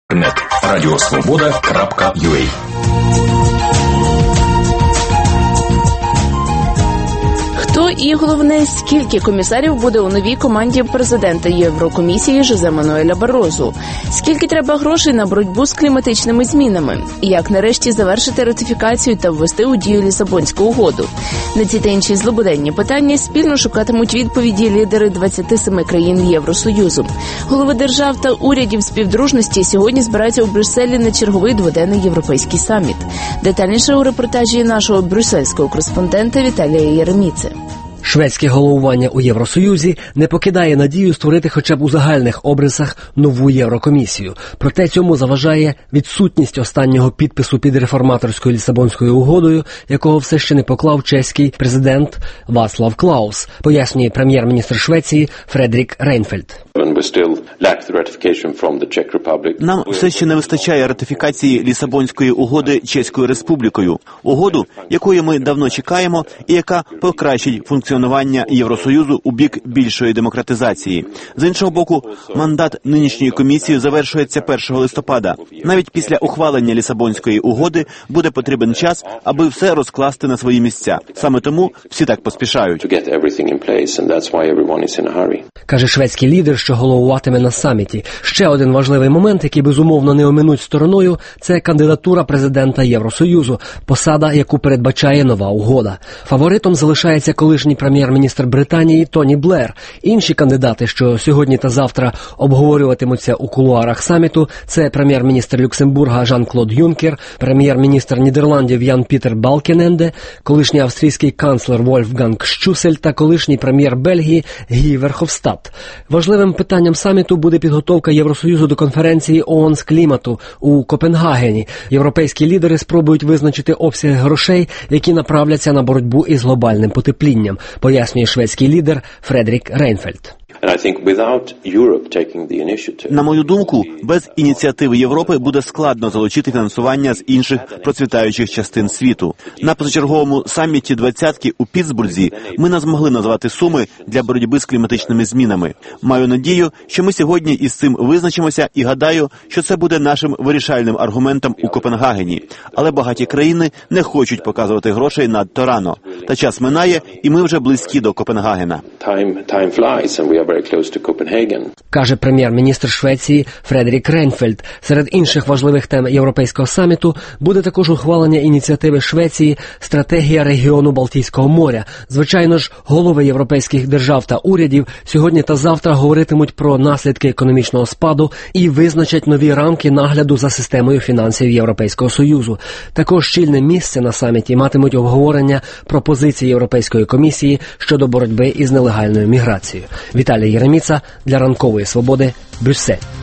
Радіосвобода.ua. Хто і, головне, скільки комісарів буде у новій команді президента Єврокомісії Жозе Мануеля Баррозу? Скільки треба грошей на боротьбу з кліматичними змінами? Як нарешті завершити ратифікацію та ввести у дію Лісабонську угоду? На ці та інші злободенні питання спільно шукатимуть відповіді лідери 27 країн Євросоюзу. Голови держав та урядів співдружності сьогодні збираються у Брюсселі на черговий дводенний європейський саміт. Детальніше у репортажі нашого брюссельського кореспондента Віталія Єреміци. Шведське головування у Євросоюзі не покидає надію створити хоча б у загальних обрисах нову Єврокомісію. Проте цьому заважає відсутність останнього підпису під реформаторською Лісабонською угодою, якого все ще не поклав чеський президент Вацлав Клаус, пояснює прем'єр-міністр Швеції Фредрік Рейнфельд. Нам все ще не вистачає ратифікації Лісабонської угоди Чеською Республікою. Угоду, якої ми давно чекаємо і яка покращить функціонування Євросоюзу у бік більшої демократизації. З іншого боку, мандат нинішньої комісії завершується 1 листопада. Навіть після ухвалення Лісабонської угоди буде потрібен час, аби все розкласти на свої місця. Саме тому всі так поспішають. Каже шведський лідер, що головуватиме на саміті. Ще один важливий момент, який безумовно не оминуть стороною, це кандидатура президента Євросоюзу, посада, яку передбачає нова угода. Фаворитом залишається колишній прем'єр-міністр Британії Тоні Блер. Інші кандидати, що сьогодні та завтра обговорюватимуться у кулуарах саміту, це прем'єр-міністр Люксембурга Жан-Клод Юнкер, прем'єр-міністр Нідерландів Ян Пітер Балкененде, колишній австрійський канцлер Вольфганг Щусель та колишній прем'єр Бельгії Гі Верховстад. Важливим питанням саміту буде підготовка Євросоюзу до конференції ООН з клімату у Копенгагені. Європейські лідери спробують визначити обсяги грошей, які направляться на боротьбу із глобальним потеплінням, пояснює шведський лідер Фредрік Рейнфельд. На мою думку, без ініціативи Європи буде складно залучити фінансування з інших процвітаючих частин світу. На позачерговому саміті «двадцятки» у Пітсбурзі ми не змогли назвати суми для боротьби з кліматичними змінами. Маю надію, що ми сьогодні із цим визначимося і гадаю, що це буде нашим вирішальним аргументом у Копенгагені. Але багаті країни не хочуть показувати грошей надто рано. Та час минає, і ми вже близькі до Копенгагена. Каже прем'єр-міністр Швеції Фредрік Рейнфельд. Серед інших важливих тем європейського саміту буде також ухвалення ініціативи Швеції «Стратегія регіону Балтійського моря». Звичайно ж, голови європейських держав та урядів сьогодні та завтра говоритимуть про наслідки економічного спаду і визначать нові рамки нагляду за системою фінансів Європейського Союзу. Також щільне місце на саміті матимуть обговорення пропозицій Європейської комісії щодо боротьби із нелегальною міграцією. Віталій Єреміца для Ранкової Свободи, Брюссель.